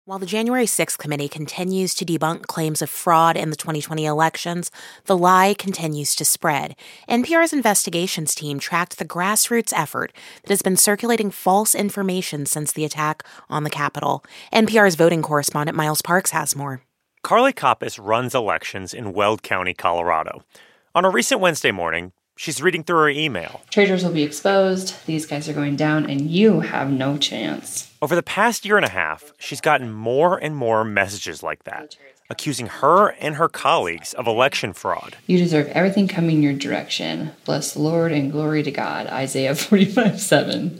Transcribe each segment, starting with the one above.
While the January 6th committee continues to debunk claims of fraud in the 2020 elections, the lie continues to spread. NPR's investigations team tracked the grassroots effort that has been circulating false information since the attack on the Capitol. NPR's voting correspondent Miles Parks has more. Carly Koppas runs elections in Weld County, Colorado. On a recent Wednesday morning, she's reading through her email. Traitors will be exposed, these guys are going down, and you have no chance. Over the past year and a half, she's gotten more and more messages like that, accusing her and her colleagues of election fraud. You deserve everything coming your direction. Bless the Lord and glory to God. Isaiah 45:7.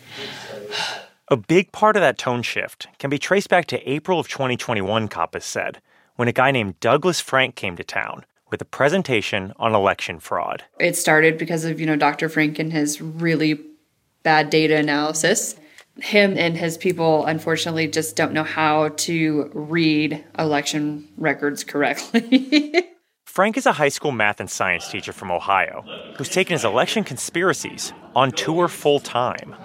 A big part of that tone shift can be traced back to April of 2021, Koppas said, when a guy named Douglas Frank came to town with a presentation on election fraud. It started because of, Dr. Frank and his really bad data analysis. Him and his people, unfortunately, just don't know how to read election records correctly. Frank is a high school math and science teacher from Ohio who's taken his election conspiracies on tour full-time.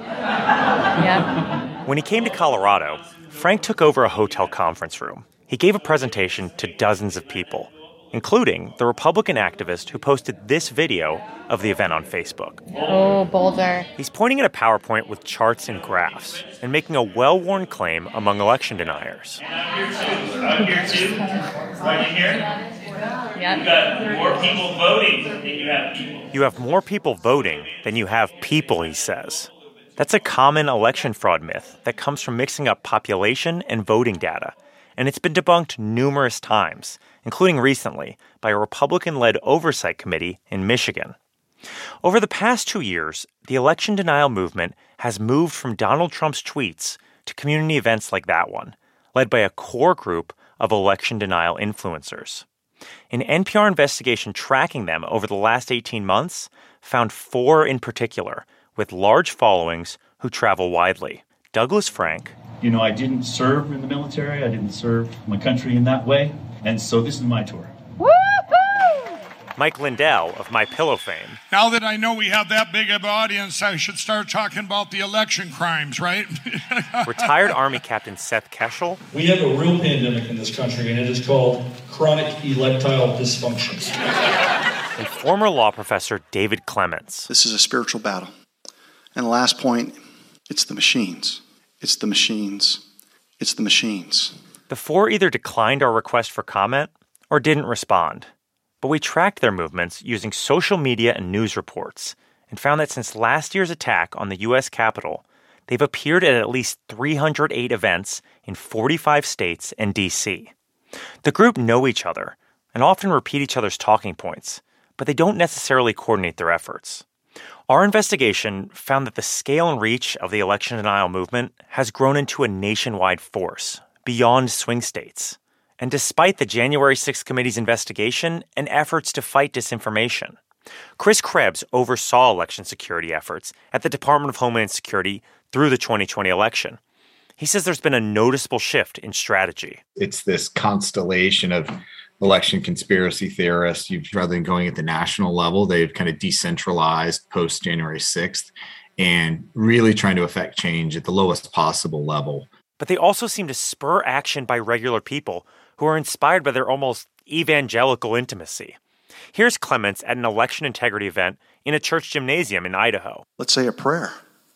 Yeah. When he came to Colorado, Frank took over a hotel conference room. He gave a presentation to dozens of people, including the Republican activist who posted this video of the event on Facebook. Oh, Boulder. He's pointing at a PowerPoint with charts and graphs and making a well-worn claim among election deniers. Out here too, right in here. Yep. You've got more people voting than you have people. You have more people voting than you have people, he says. That's a common election fraud myth that comes from mixing up population and voting data, and it's been debunked numerous times, including recently by a Republican-led oversight committee in Michigan. Over the past 2 years, the election denial movement has moved from Donald Trump's tweets to community events like that one, led by a core group of election denial influencers. An NPR investigation tracking them over the last 18 months found 4 in particular with large followings who travel widely. Douglas Frank. I didn't serve in the military. I didn't serve my country in that way. And so this is my tour. Woo-hoo! Mike Lindell of MyPillow fame. Now that I know we have that big of an audience, I should start talking about the election crimes, right? Retired Army Captain Seth Keshel. We have a real pandemic in this country, and it is called chronic electile dysfunction. And former law professor David Clements. This is a spiritual battle. And the last point, it's the machines. It's the machines. It's the machines. The 4 either declined our request for comment or didn't respond. But we tracked their movements using social media and news reports and found that since last year's attack on the U.S. Capitol, they've appeared at least 308 events in 45 states and D.C. The group know each other and often repeat each other's talking points, but they don't necessarily coordinate their efforts. Our investigation found that the scale and reach of the election denial movement has grown into a nationwide force beyond swing states. And despite the January 6th committee's investigation and efforts to fight disinformation, Chris Krebs oversaw election security efforts at the Department of Homeland Security through the 2020 election. He says there's been a noticeable shift in strategy. It's this constellation of election conspiracy theorists. Rather than going at the national level, they've kind of decentralized post January 6th and really trying to affect change at the lowest possible level. But they also seem to spur action by regular people who are inspired by their almost evangelical intimacy. Here's Clements at an election integrity event in a church gymnasium in Idaho. Let's say a prayer.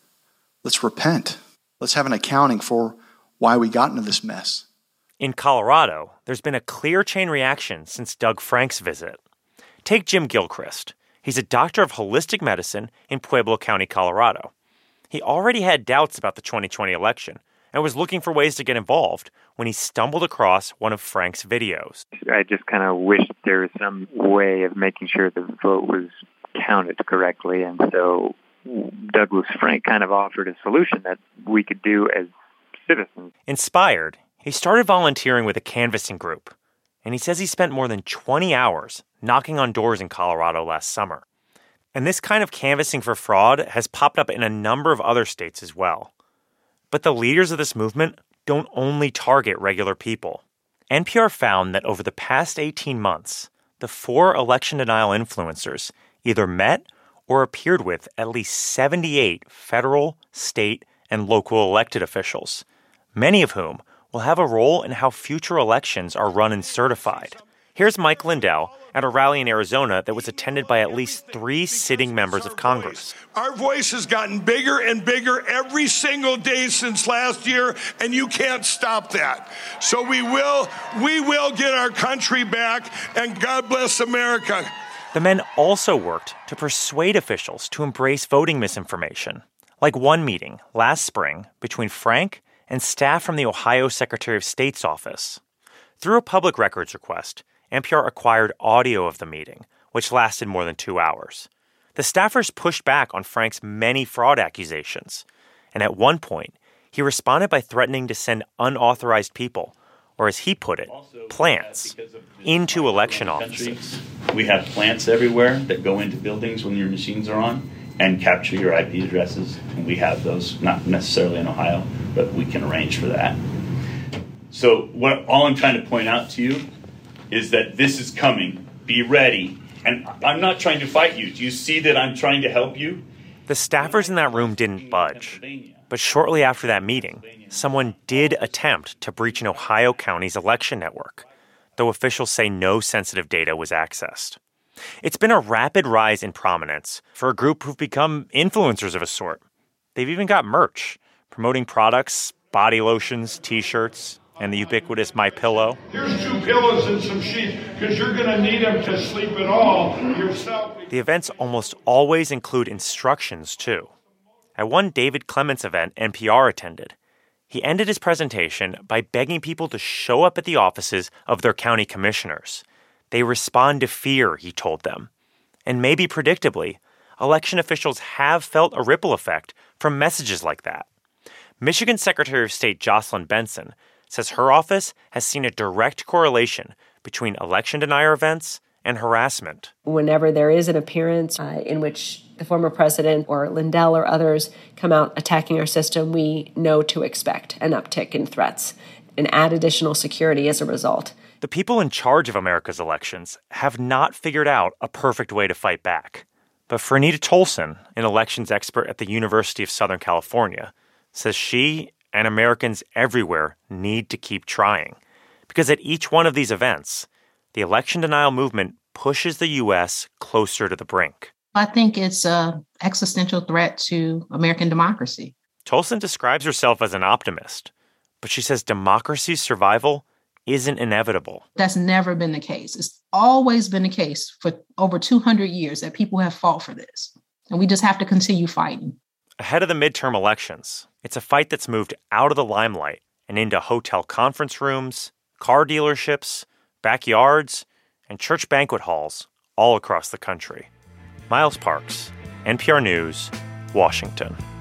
Let's repent. Let's have an accounting for why we got into this mess. In Colorado, there's been a clear chain reaction since Doug Frank's visit. Take Jim Gilchrist. He's a doctor of holistic medicine in Pueblo County, Colorado. He already had doubts about the 2020 election and was looking for ways to get involved when he stumbled across one of Frank's videos. I just kind of wished there was some way of making sure the vote was counted correctly, and so Douglas Frank kind of offered a solution that we could do as citizens. Inspired, he started volunteering with a canvassing group, and he says he spent more than 20 hours knocking on doors in Colorado last summer. And this kind of canvassing for fraud has popped up in a number of other states as well. But the leaders of this movement don't only target regular people. NPR found that over the past 18 months, the 4 election denial influencers either met or appeared with at least 78 federal, state, and local elected officials, many of whom will have a role in how future elections are run and certified. Here's Mike Lindell at a rally in Arizona that was attended by at least 3 sitting members of Congress. Our voice has gotten bigger and bigger every single day since last year, and you can't stop that. So we will get our country back, and God bless America. The men also worked to persuade officials to embrace voting misinformation, like one meeting last spring between Frank and staff from the Ohio Secretary of State's office. Through a public records request, NPR acquired audio of the meeting, which lasted more than 2 hours. The staffers pushed back on Frank's many fraud accusations, and at one point, he responded by threatening to send unauthorized people, or as he put it, plants, into election offices. We have plants everywhere that go into buildings when your machines are on and capture your IP addresses, and we have those, not necessarily in Ohio, but we can arrange for that. So all I'm trying to point out to you is that this is coming. Be ready. And I'm not trying to fight you. Do you see that I'm trying to help you? The staffers in that room didn't budge. But shortly after that meeting, someone did attempt to breach an Ohio county's election network, though officials say no sensitive data was accessed. It's been a rapid rise in prominence for a group who've become influencers of a sort. They've even got merch, promoting products, body lotions, T-shirts, and the ubiquitous MyPillow. Here's 2 pillows and some sheets, because you're going to need them to sleep at all yourself. The events almost always include instructions, too. At one David Clements event NPR attended, he ended his presentation by begging people to show up at the offices of their county commissioners. They respond to fear, he told them. And maybe predictably, election officials have felt a ripple effect from messages like that. Michigan Secretary of State Jocelyn Benson says her office has seen a direct correlation between election denier events and harassment. Whenever there is an appearance in which the former president or Lindell or others come out attacking our system, we know to expect an uptick in threats and add additional security as a result. The people in charge of America's elections have not figured out a perfect way to fight back. But Franita Tolson, an elections expert at the University of Southern California, says she and Americans everywhere need to keep trying. Because at each one of these events, the election denial movement pushes the U.S. closer to the brink. I think it's an existential threat to American democracy. Tolson describes herself as an optimist, but she says democracy's survival isn't inevitable. That's never been the case. It's always been the case for over 200 years that people have fought for this. And we just have to continue fighting. Ahead of the midterm elections, it's a fight that's moved out of the limelight and into hotel conference rooms, car dealerships, backyards, and church banquet halls all across the country. Miles Parks, NPR News, Washington.